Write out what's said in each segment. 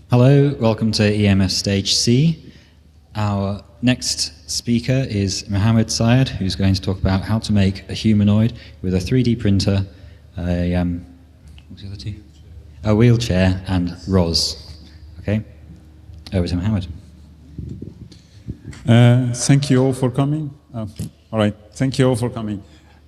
Hello, welcome to EMF Stage C. Our next speaker is Mohammed Syed, who's going to talk about how to make a humanoid with a 3D printer, what's the other two? A wheelchair and ROS. Okay, over to Mohammed. Thank you all for coming. All right, thank you all for coming.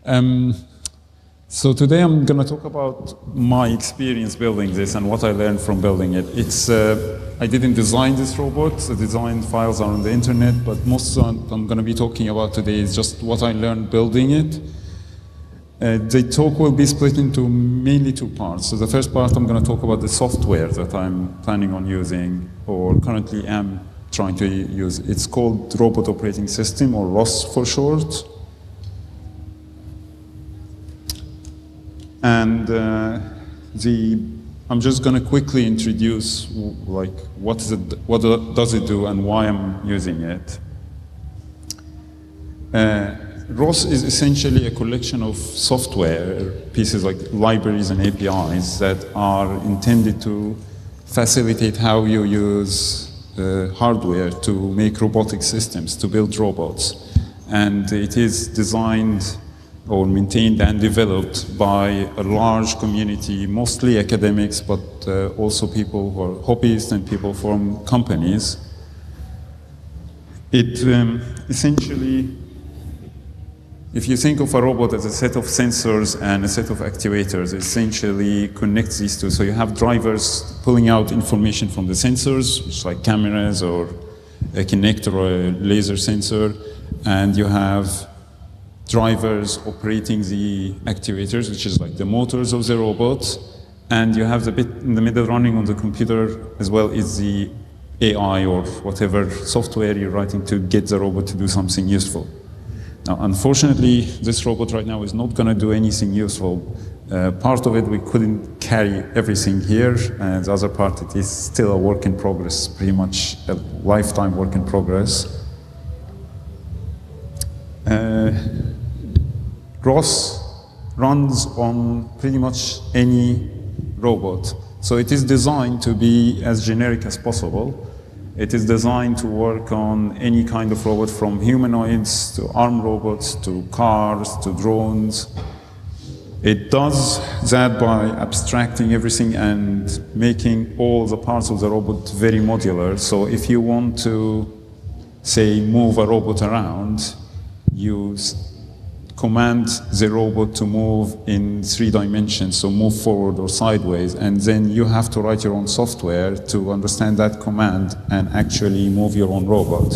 So today I'm going to talk about my experience building this and what I learned from building it. I didn't design this robot. The design files are on the internet, but most of what I'm going to be talking about today is just what I learned building it. The talk will be split into mainly two parts. So the first part, I'm going to talk about the software that I'm planning on using, or currently am trying to use. It's called Robot Operating System, or ROS for short. And I'm just going to quickly introduce what does it do and why I'm using it. ROS is essentially a collection of software pieces like libraries and APIs that are intended to facilitate how you use hardware to make robotic systems, to build robots. And it is designed or maintained and developed by a large community, mostly academics, but also people who are hobbyists and people from companies. It essentially, if you think of a robot as a set of sensors and a set of actuators, essentially connects these two. So you have drivers pulling out information from the sensors, which like cameras or a Kinect or a laser sensor, and you have drivers operating the actuators, which is like the motors of the robot, and you have the bit in the middle running on the computer as well is the AI or whatever software you're writing to get the robot to do something useful. Now, unfortunately, this robot right now is not going to do anything useful. Part of it, we couldn't carry everything here, and the other part, it is still a work in progress, pretty much a lifetime work in progress. ROS runs on pretty much any robot. So it is designed to be as generic as possible. It is designed to work on any kind of robot, from humanoids to armed robots to cars to drones. It does that by abstracting everything and making all the parts of the robot very modular. So if you want to, say, move a robot around, you command the robot to move in 3 dimensions, so move forward or sideways, and then you have to write your own software to understand that command and actually move your own robot.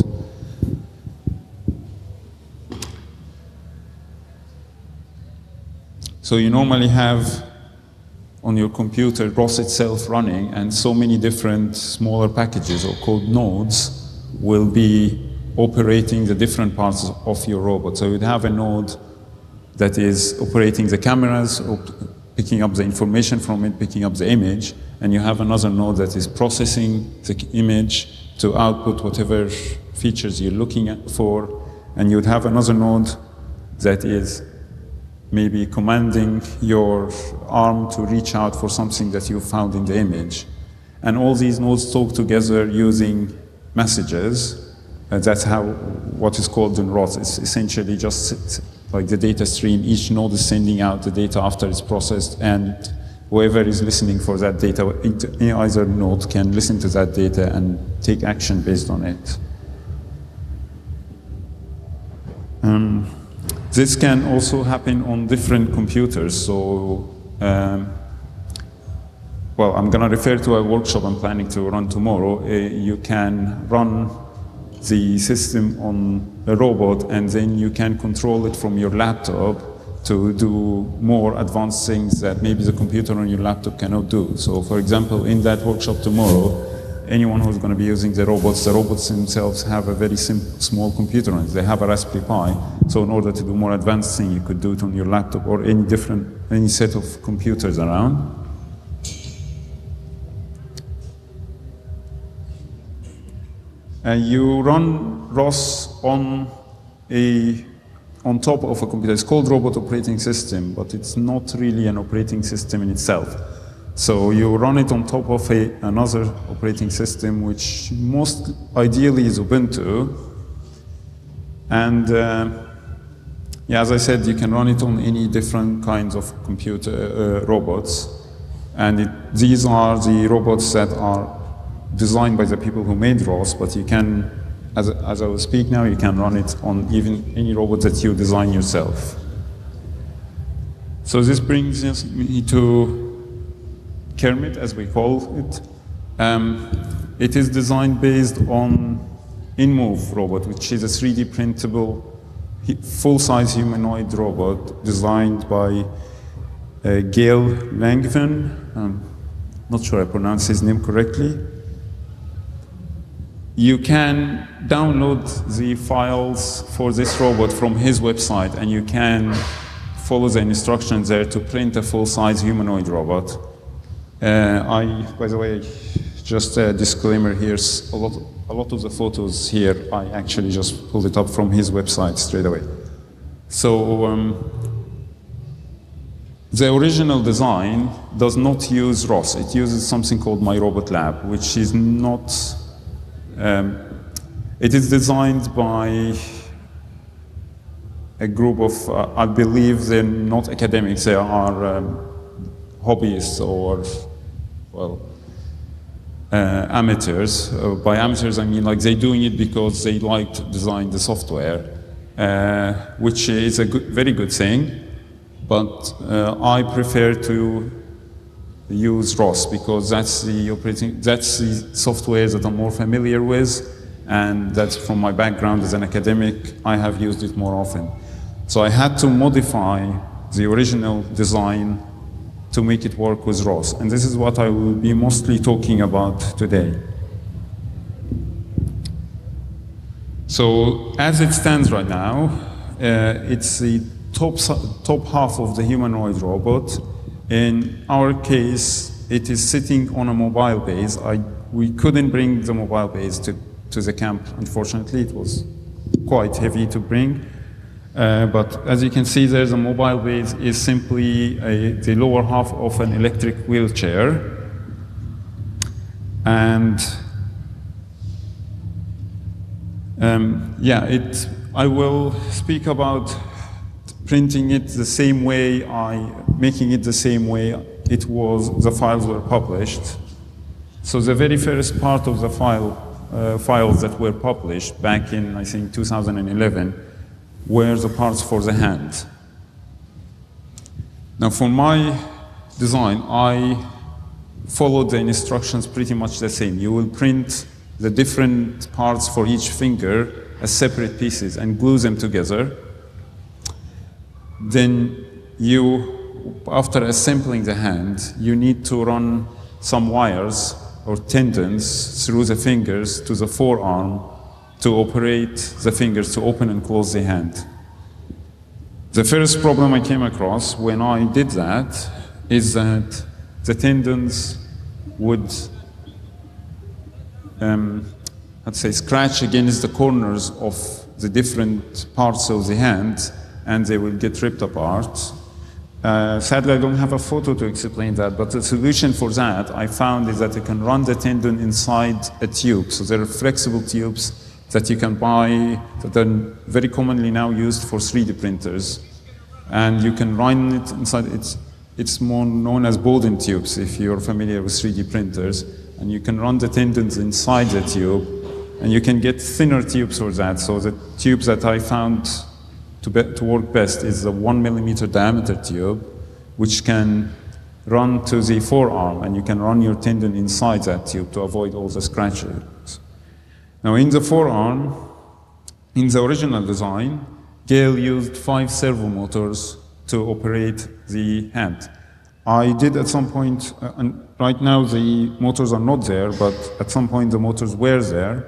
So you normally have on your computer ROS itself running, and so many different smaller packages or code nodes will be operating the different parts of your robot. So you'd have a node that is operating the cameras, picking up the information from it, picking up the image, and you have another node that is processing the image to output whatever features you're looking for, and you'd have another node that is maybe commanding your arm to reach out for something that you found in the image. And all these nodes talk together using messages. That's what is called in ROS. It's essentially just like the data stream. Each node is sending out the data after it's processed, and whoever is listening for that data, either node can listen to that data and take action based on it. This can also happen on different computers. So, well, I'm going to refer to a workshop I'm planning to run tomorrow. You can run the system on a robot, and then you can control it from your laptop to do more advanced things that maybe the computer on your laptop cannot do. So, for example, in that workshop tomorrow, anyone who's going to be using the robots themselves have a very small computer on it. They have a Raspberry Pi. So in order to do more advanced things, you could do it on your laptop or any set of computers around. You run ROS on top of a computer. It's called Robot Operating System, but it's not really an operating system in itself. So you run it on top of another operating system, which most ideally is Ubuntu. And yeah, as I said, you can run it on any different kinds of computer robots. And these are the robots that are designed by the people who made ROS, but you can, as I will speak now, you can run it on even any robot that you design yourself. So this brings me to Kermit, as we call it. It is designed based on InMove robot, which is a 3D printable, full-size humanoid robot designed by Gail Langevin. Not sure I pronounced his name correctly. You can download the files for this robot from his website, and you can follow the instructions there to print a full-size humanoid robot. By the way, just a disclaimer here, a lot of the photos here, I actually just pulled it up from his website straight away. So the original design does not use ROS. It uses something called MyRobotLab, which is not, it is designed by a group of, I believe they're not academics, they are hobbyists or, well, amateurs. By amateurs, I mean like they're doing it because they like to design the software, which is a very good thing. But I prefer to use ROS because that's the software that I'm more familiar with, and that's from my background as an academic, I have used it more often. So I had to modify the original design to make it work with ROS. And this is what I will be mostly talking about today. So as it stands right now, it's the top half of the humanoid robot. In our case, it is sitting on a mobile base. We couldn't bring the mobile base to the camp, unfortunately. It was quite heavy to bring. But as you can see there, the mobile base is simply the lower half of an electric wheelchair. And yeah, I will speak about printing it the same way, making it the same way the files were published. So the very first part of the files that were published back in, I think, 2011, were the parts for the hand. Now for my design, I followed the instructions pretty much the same. You will print the different parts for each finger as separate pieces and glue them together. Then after assembling the hand, you need to run some wires or tendons through the fingers to the forearm to operate the fingers to open and close the hand. The first problem I came across when I did that is that the tendons would, let's say, scratch against the corners of the different parts of the hand, and they will get ripped apart. Sadly, I don't have a photo to explain that, but the solution for that I found is that you can run the tendon inside a tube. So there are flexible tubes that you can buy that are very commonly now used for 3D printers. And you can run it inside, it's more known as Bowden tubes if you're familiar with 3D printers. And you can run the tendons inside the tube, and you can get thinner tubes for that. So the tubes that I found to work best is the 1 millimeter diameter tube, which can run to the forearm, and you can run your tendon inside that tube to avoid all the scratches. Now in the forearm, in the original design, Gail used 5 servo motors to operate the hand. I did at some point, and right now the motors are not there, but at some point the motors were there.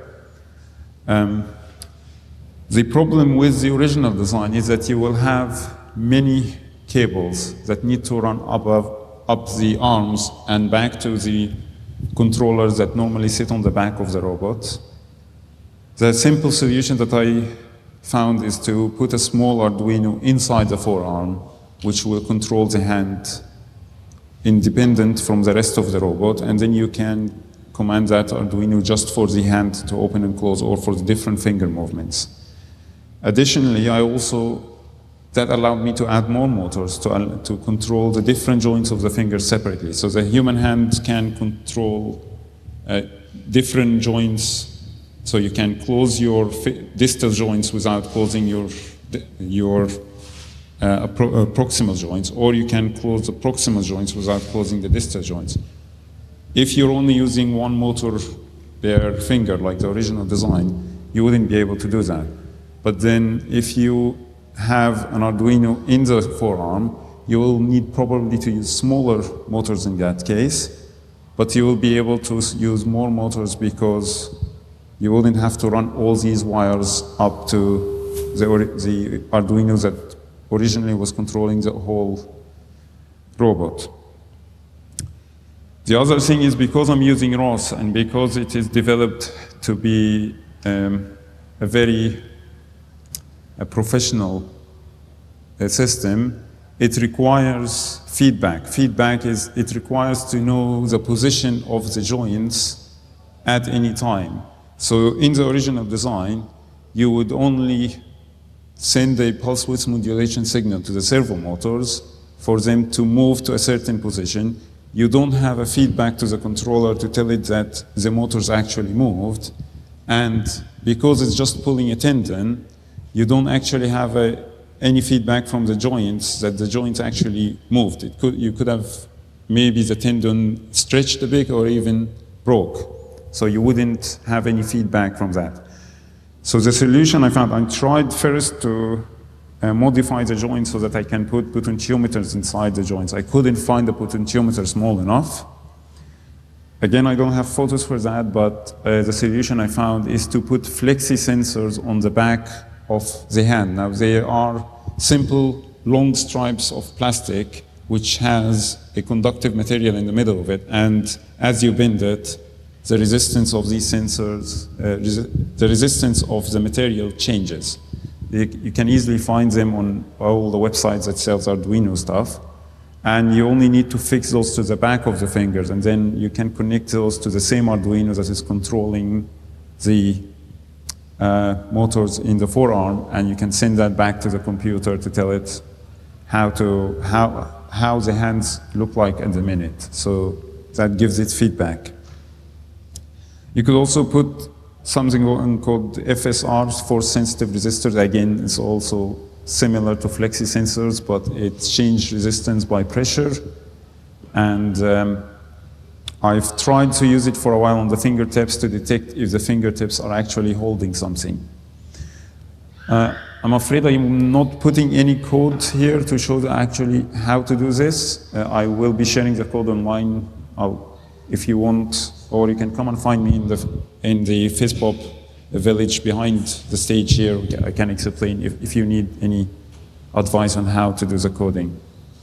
The problem with the original design is that you will have many cables that need to run up the arms and back to the controllers that normally sit on the back of the robot. The simple solution that I found is to put a small Arduino inside the forearm, which will control the hand independent from the rest of the robot, and then you can command that Arduino just for the hand to open and close or for the different finger movements. Additionally, that allowed me to add more motors to control the different joints of the fingers separately. So the human hand can control different joints. So you can close your distal joints without closing your proximal joints, or you can close the proximal joints without closing the distal joints. If you're only using one motor per finger, like the original design, you wouldn't be able to do that. But then if you have an Arduino in the forearm, you will need probably to use smaller motors in that case, but you will be able to use more motors because you wouldn't have to run all these wires up to the Arduino that originally was controlling the whole robot. The other thing is, because I'm using ROS and because it is developed to be a very professional system, it requires feedback. Feedback is, it requires to know the position of the joints at any time. So in the original design, you would only send a pulse width modulation signal to the servo motors for them to move to a certain position. You don't have a feedback to the controller to tell it that the motors actually moved. And because it's just pulling a tendon, you don't actually have any feedback from the joints that the joints actually moved. You could have maybe the tendon stretched a bit or even broke. So you wouldn't have any feedback from that. So the solution I found, I tried first to modify the joints so that I can put potentiometers inside the joints. I couldn't find the potentiometer small enough. Again, I don't have photos for that, but the solution I found is to put flexi sensors on the back of the hand. Now, they are simple, long stripes of plastic which has a conductive material in the middle of it, and as you bend it, the resistance of these sensors, the resistance of the material changes. You can easily find them on all the websites that sells Arduino stuff, and you only need to fix those to the back of the fingers, and then you can connect those to the same Arduino that is controlling the motors in the forearm, and you can send that back to the computer to tell it how the hands look like at the minute. So that gives it feedback. You could also put something called FSRs, force sensitive resistors. Again, it's also similar to flexi sensors, but it changes resistance by pressure. And I've tried to use it for a while on the fingertips to detect if the fingertips are actually holding something. I'm afraid I'm not putting any code here to show actually how to do this. I will be sharing the code online if you want, or you can come and find me in the FizzPop village behind the stage here. I can explain if you need any advice on how to do the coding.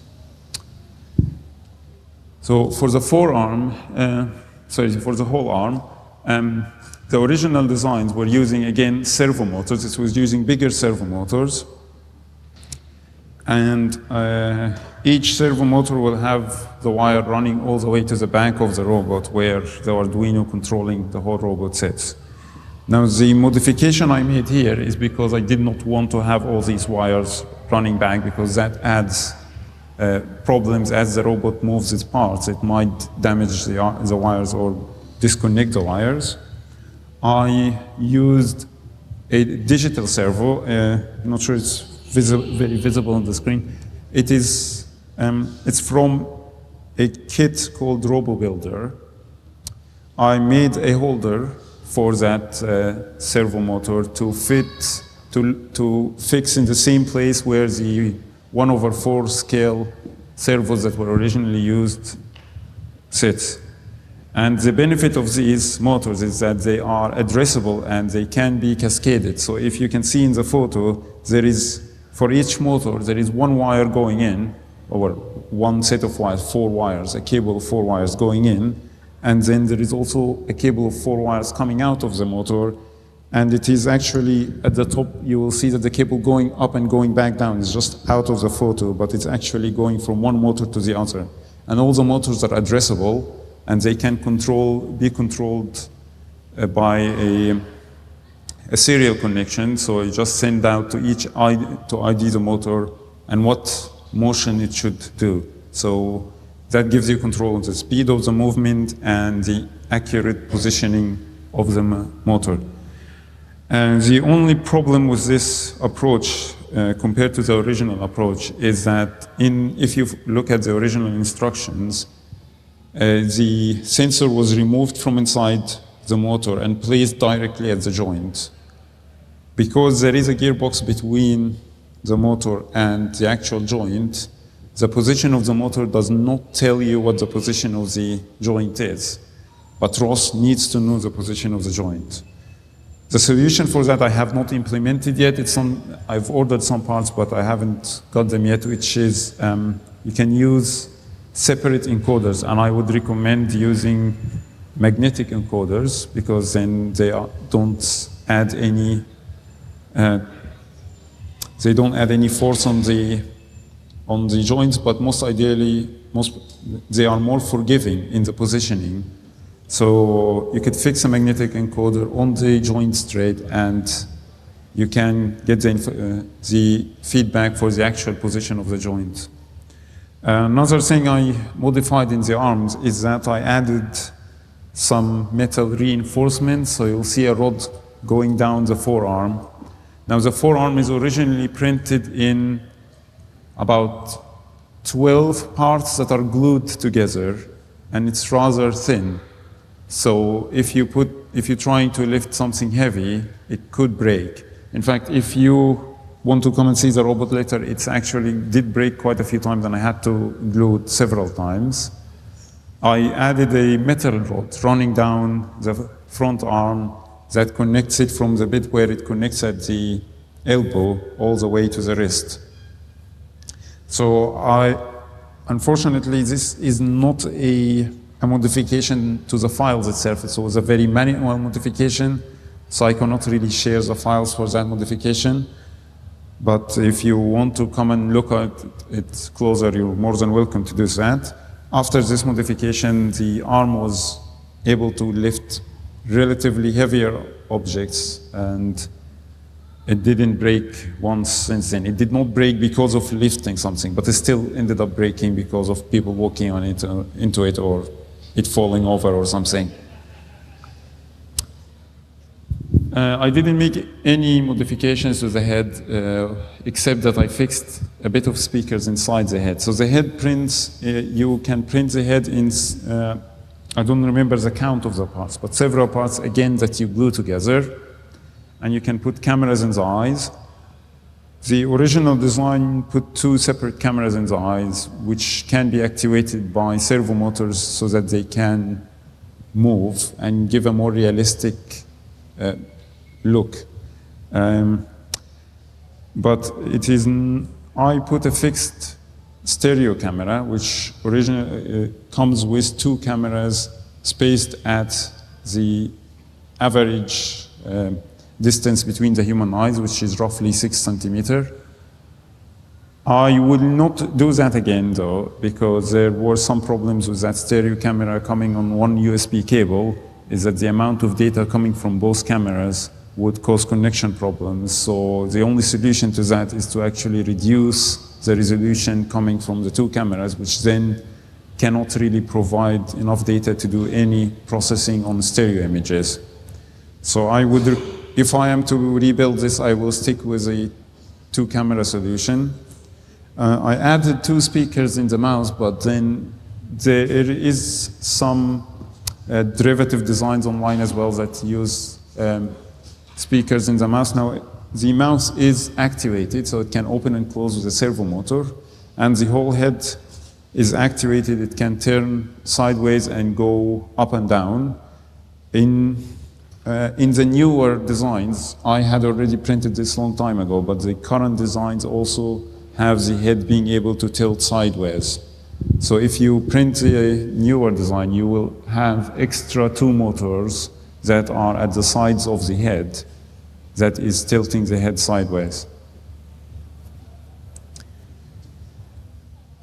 So for the forearm, for the whole arm, the original designs were using, again, servo motors. It was using bigger servo motors. And each servo motor will have the wire running all the way to the back of the robot where the Arduino controlling the whole robot sits. Now, the modification I made here is because I did not want to have all these wires running back, because that adds problems as the robot moves its parts. It might damage the wires or disconnect the wires. I used a digital servo. I'm not sure it's very visible on the screen. It's from a kit called RoboBuilder. I made a holder for that servo motor to fix in the same place where the 1/4 scale servos that were originally used sit. And the benefit of these motors is that they are addressable and they can be cascaded. So if you can see in the photo, there is, for each motor, there is one wire going in, or one set of wires, 4 wires, a cable of 4 wires going in, and then there is also a cable of 4 wires coming out of the motor, and it is actually, at the top, you will see that the cable going up and going back down is just out of the photo, but it's actually going from one motor to the other. and all the motors are addressable, and they can be controlled by a serial connection. So you just send out to each ID the motor and what motion it should do. So that gives you control of the speed of the movement and the accurate positioning of the motor. And the only problem with this approach compared to the original approach is that if you look at the original instructions, the sensor was removed from inside the motor and placed directly at the joint. Because there is a gearbox between the motor and the actual joint, the position of the motor does not tell you what the position of the joint is. But ROS needs to know the position of the joint. The solution for that I have not implemented yet. I've ordered some parts, but I haven't got them yet, which is you can use separate encoders, and I would recommend using magnetic encoders because then they don't add any force on the joints, but most ideally, they are more forgiving in the positioning. So you could fix a magnetic encoder on the joint straight, and you can get the feedback for the actual position of the joint. Another thing I modified in the arms is that I added some metal reinforcements, so you'll see a rod going down the forearm. Now the forearm is originally printed in about 12 parts that are glued together, and it's rather thin. So if you're trying to lift something heavy, it could break. In fact, if you want to come and see the robot later, it actually did break quite a few times, and I had to glue it several times. I added a metal rod running down the front arm that connects it from the bit where it connects at the elbow all the way to the wrist. So unfortunately, this is not a modification to the files itself. It was a very manual modification, so I cannot really share the files for that modification. But if you want to come and look at it closer, you're more than welcome to do that. After this modification, the arm was able to lift relatively heavier objects, and it didn't break once since then. It did not break because of lifting something, but it still ended up breaking because of people walking on it, into it, or it falling over or something. I didn't make any modifications to the head, except that I fixed a bit of speakers inside the head. So the head prints, you can print the head in, I don't remember the count of the parts, but several parts, again, that you glue together. And you can put cameras in the eyes. The original design put 2 separate cameras in the eyes, which can be activated by servo motors so that they can move and give a more realistic look. But I put a fixed stereo camera, which originally comes with 2 cameras spaced at the average distance between the human eyes, which is roughly 6 centimeters. I will not do that again, though, because there were some problems with that stereo camera coming on one USB cable, is that the amount of data coming from both cameras would cause connection problems. So the only solution to that is to actually reduce the resolution coming from the 2 cameras, which then cannot really provide enough data to do any processing on stereo images. So if I am to rebuild this, I will stick with a 2-camera solution. I added 2 speakers in the mouse, but then there is some derivative designs online as well that use speakers in the mouse. Now, the mouse is activated, so it can open and close with a servo motor, and the whole head is activated. It can turn sideways and go up and down. In the newer designs, I had already printed this a long time ago, but the current designs also have the head being able to tilt sideways. So if you print the newer design, you will have extra 2 motors that are at the sides of the head that is tilting the head sideways.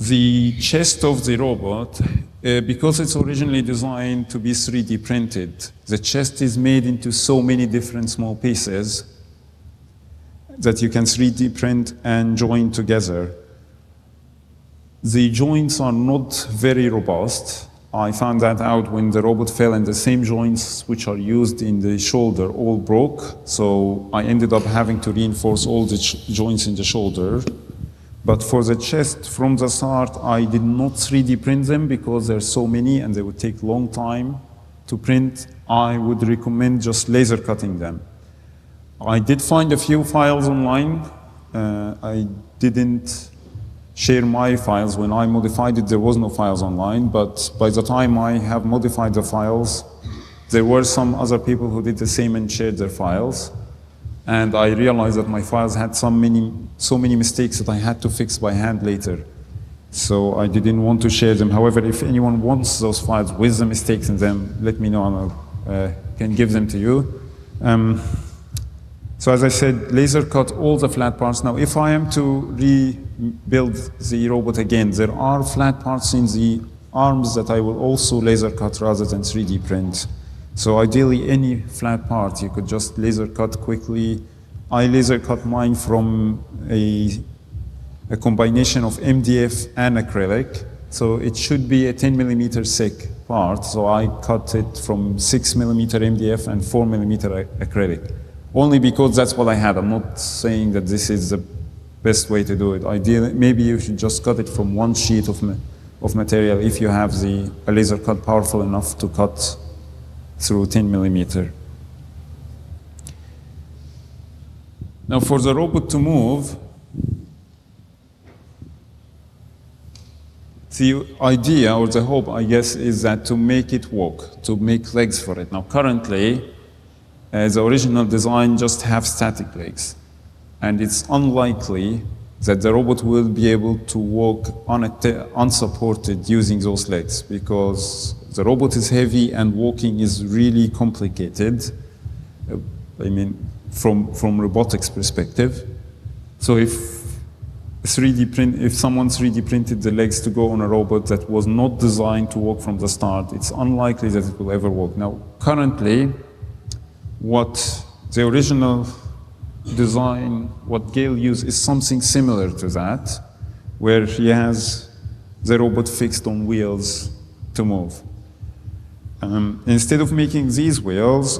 The chest of the robot, because it's originally designed to be 3D printed, the chest is made into so many different small pieces that you can 3D print and join together. The joints are not very robust. I found that out when the robot fell, and the same joints which are used in the shoulder all broke. So I ended up having to reinforce all the joints in the shoulder. But for the chest, from the start, I did not 3D print them because there's so many and they would take a long time to print. I would recommend just laser cutting them. I did find a few files online. I didn't share my files. When I modified it, there was no files online, but by the time I have modified the files, there were some other people who did the same and shared their files. And I realized that my files had so many mistakes that I had to fix by hand later. So I didn't want to share them. However, if anyone wants those files with the mistakes in them, let me know and I can give them to you. So as I said, laser cut all the flat parts. Now, if I am to rebuild the robot again, there are flat parts in the arms that I will also laser cut rather than 3D print. So ideally, any flat part, you could just laser cut quickly. I laser cut mine from a combination of MDF and acrylic. So it should be a 10 millimeter thick part. So I cut it from 6 millimeter MDF and 4 millimeter acrylic. Only because that's what I had. I'm not saying that this is the best way to do it. Ideally, maybe you should just cut it from one sheet of material if you have a laser cut powerful enough to cut through 10 millimeter. Now for the robot to move, the idea or the hope, I guess, is that to make it walk, to make legs for it. Now currently, the original design just have static legs. And it's unlikely that the robot will be able to walk unsupported using those legs because the robot is heavy and walking is really complicated. I mean, from robotics perspective. So if someone 3D printed the legs to go on a robot that was not designed to walk from the start, it's unlikely that it will ever walk. Now, currently, what the original design, what Gail used, is something similar to that, where he has the robot fixed on wheels to move. Instead of making these wheels,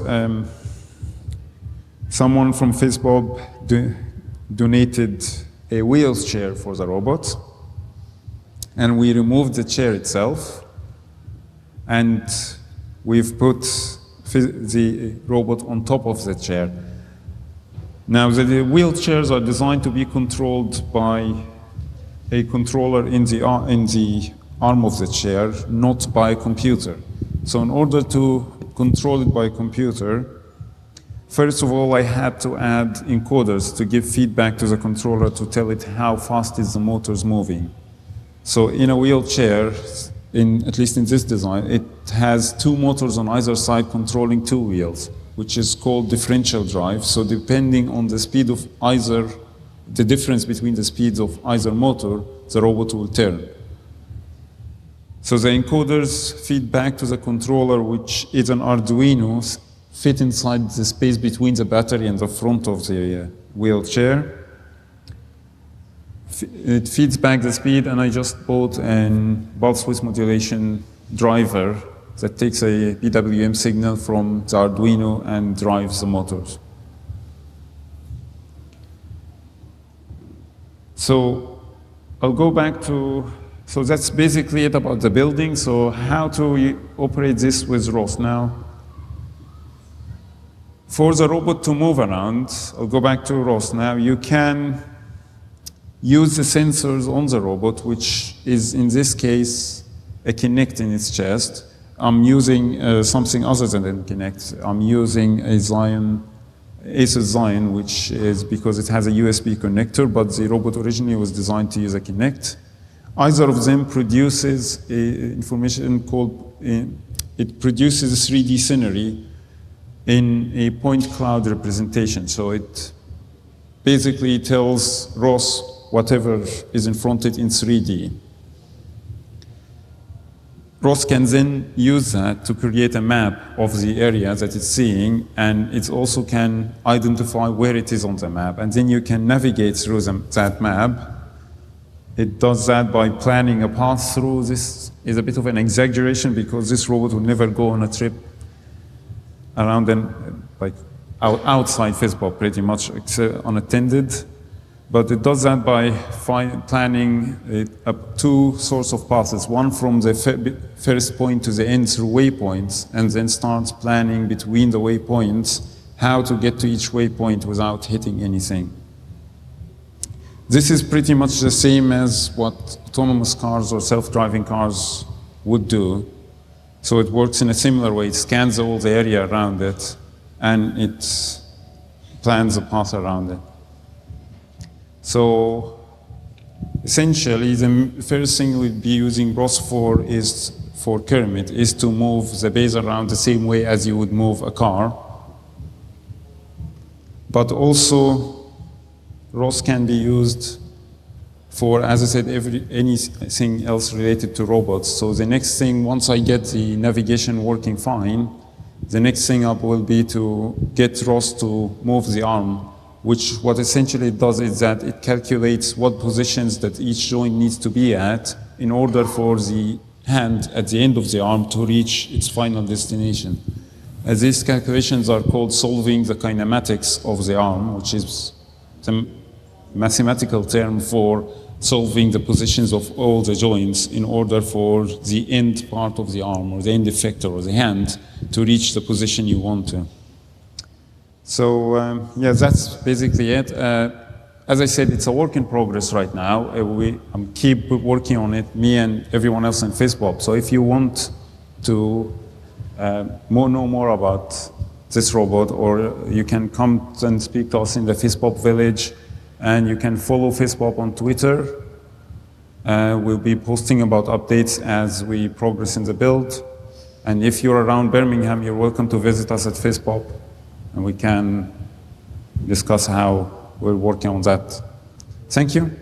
someone from FizzBob donated a wheels chair for the robot, and we removed the chair itself, and we've put the robot on top of the chair. Now, the wheelchairs are designed to be controlled by a controller in the arm of the chair, not by a computer. So in order to control it by a computer, first of all, I had to add encoders to give feedback to the controller to tell it how fast is the motors moving. So in a wheelchair, at least in this design, it has two motors on either side controlling two wheels, which is called differential drive. So depending on the speed of the difference between the speeds of either motor, the robot will turn. So the encoders feed back to the controller, which is an Arduino, fit inside the space between the battery and the front of the wheelchair. It feeds back the speed, and I just bought a pulse width modulation driver that takes a PWM signal from the Arduino and drives the motors. So I'll go back to, so that's basically it about the building. So how to operate this with ROS. Now, for the robot to move around, I'll go back to ROS. Now you can use the sensors on the robot, which is in this case a Kinect in its chest. I'm using something other than a Kinect. I'm using a Asus Zion, which is because it has a USB connector, but the robot originally was designed to use a Kinect. Either of them produces information called, it produces 3D scenery in a point cloud representation. So it basically tells ROS whatever is in front of it in 3D. Ross can then use that to create a map of the area that it's seeing, and it also can identify where it is on the map, and then you can navigate through that map. It does that by planning a path through. This is a bit of an exaggeration because this robot would never go on a trip around and like outside FizzPop pretty much, unattended. But it does that by planning two sorts of paths. One from the first point to the end through waypoints, and then starts planning between the waypoints how to get to each waypoint without hitting anything. This is pretty much the same as what autonomous cars or self-driving cars would do. So it works in a similar way. It scans all the area around it, and it plans a path around it. So essentially, the first thing we'd be using ROS for Kermit is to move the base around the same way as you would move a car. But also, ROS can be used for, as I said, anything else related to robots. So the next thing, once I get the navigation working fine, the next thing up will be to get ROS to move the arm, which what essentially it does is that it calculates what positions that each joint needs to be at in order for the hand at the end of the arm to reach its final destination. As these calculations are called solving the kinematics of the arm, which is the mathematical term for solving the positions of all the joints in order for the end part of the arm or the end effector or the hand to reach the position you want to. So yeah, that's basically it. As I said, it's a work in progress right now. I'm keep working on it, me and everyone else in FizzPop. So if you want to know more about this robot, or you can come and speak to us in the FizzPop village, and you can follow FizzPop on Twitter. We'll be posting about updates as we progress in the build. And if you're around Birmingham, you're welcome to visit us at FizzPop, and we can discuss how we're working on that. Thank you.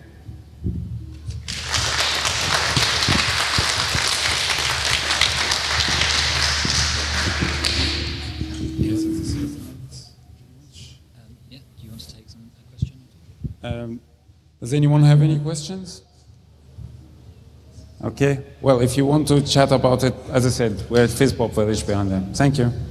Yeah, do you want to take a question? Does anyone have any questions? Okay. Well, if you want to chat about it, as I said, we're at FizzPop Village behind them. Thank you.